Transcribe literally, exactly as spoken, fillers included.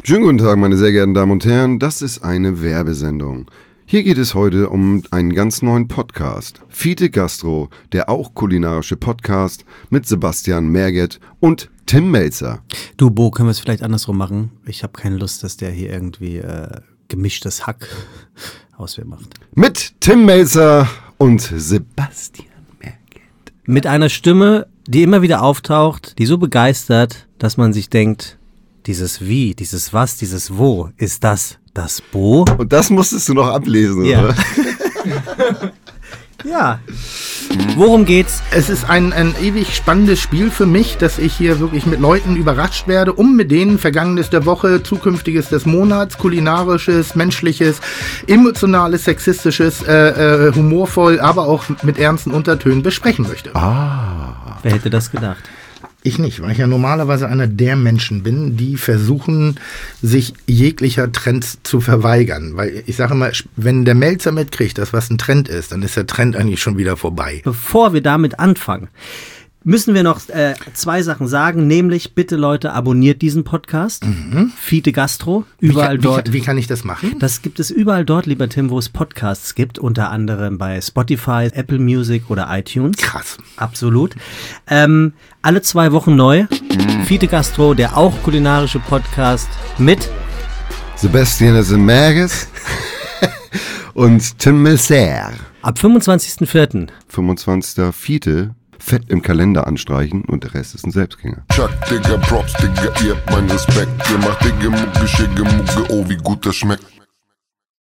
Schönen guten Tag, meine sehr geehrten Damen und Herren. Das ist eine Werbesendung. Hier geht es heute um einen ganz neuen Podcast. Fiete Gastro, der auch kulinarische Podcast mit Sebastian Merget und Tim Melzer. Du, Bo, können wir es vielleicht andersrum machen? Ich habe keine Lust, dass der hier irgendwie äh, gemischtes Hack Auswehr macht. Mit Tim Melzer und Sebastian Merget. Mit einer Stimme, die immer wieder auftaucht, die so begeistert, dass man sich denkt, dieses Wie, dieses Was, dieses Wo, ist das das Bo? Und das musstest du noch ablesen, ja. oder? Ja. Worum geht's? Es ist ein, ein ewig spannendes Spiel für mich, dass ich hier wirklich mit Leuten überrascht werde, um mit denen Vergangenes der Woche, Zukünftiges des Monats, kulinarisches, menschliches, emotionales, sexistisches, äh, äh, humorvoll, aber auch mit ernsten Untertönen besprechen möchte. Ah. Wer hätte das gedacht? Ich nicht, weil ich ja normalerweise einer der Menschen bin, die versuchen, sich jeglicher Trends zu verweigern. Weil ich sage immer, wenn der Melzer mitkriegt, dass was ein Trend ist, dann ist der Trend eigentlich schon wieder vorbei. Bevor wir damit anfangen, müssen wir noch äh, zwei Sachen sagen, nämlich bitte Leute, abonniert diesen Podcast, mhm. Fiete Gastro, überall wie kann, dort. Wie, wie kann ich das machen? Das gibt es überall dort, lieber Tim, wo es Podcasts gibt, unter anderem bei Spotify, Apple Music oder iTunes. Krass. Absolut. Ähm, alle zwei Wochen neu. Mhm. Fiete Gastro, der auch kulinarische Podcast mit Sebastian Merget und Tim Melzer. Ab fünfundzwanzigsten vierten fünfundzwanzigsten Fiete. Fett im Kalender anstreichen und der Rest ist ein Selbstgänger. Chuck, Digga, Props, Digga, ihr habt meinen Respekt. Ihr macht Digga, Mucke, Schicke, Mucke, oh wie gut das schmeckt.